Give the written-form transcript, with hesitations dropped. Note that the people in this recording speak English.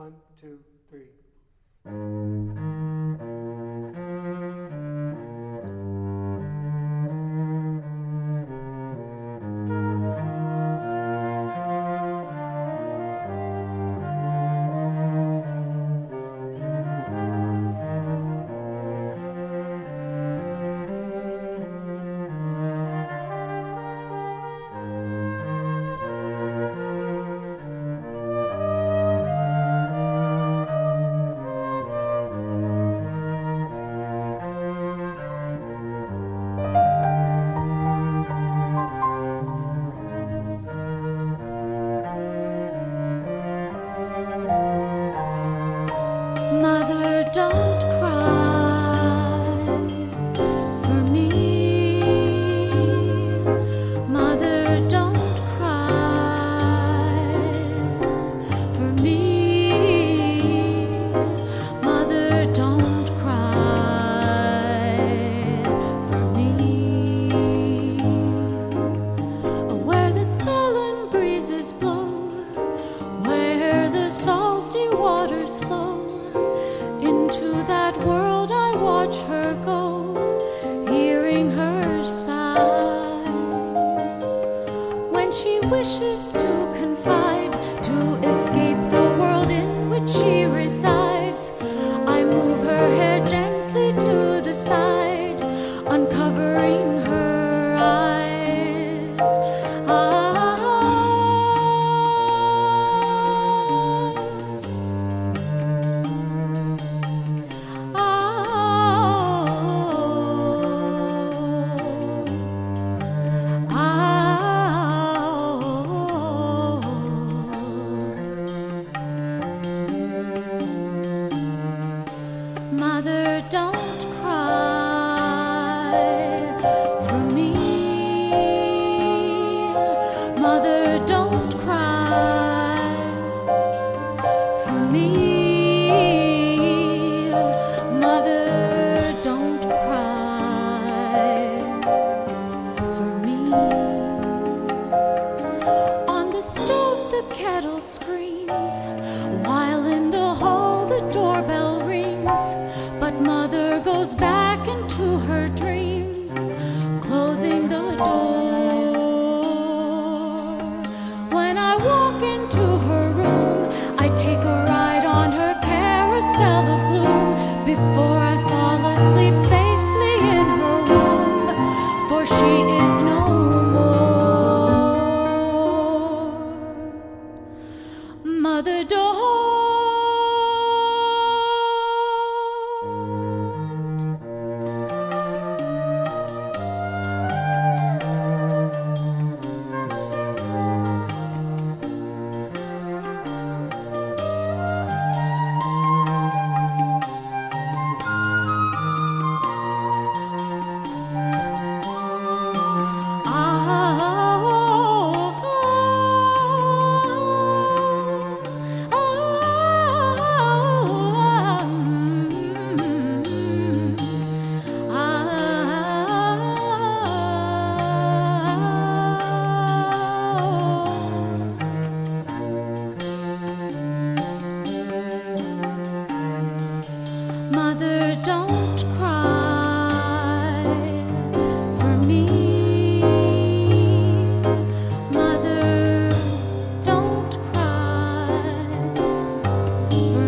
1, 2, 3. Mother, don't cry for me. Mother, don't cry for me. Mother, don't cry for me. Where the sullen breezes blow, where the salty waters flow, into that world I watch her go, hearing her sigh. When she wishes to confide, to escape the world in which she resides, I move her hair gently to the side, uncovering her eyes. Mother, don't cry for me. Mother, don't cry for me. Mother, don't cry for me. On the stove the kettle screams, while in the hall the doorbell rings. But Mother goes back into her dreams, closing the door. When I walk into her room, I take a ride on her carousel of gloom, before I fall asleep safely in her womb, for she is no more. Mother, don't Mother, don't cry for me. Mother, don't cry for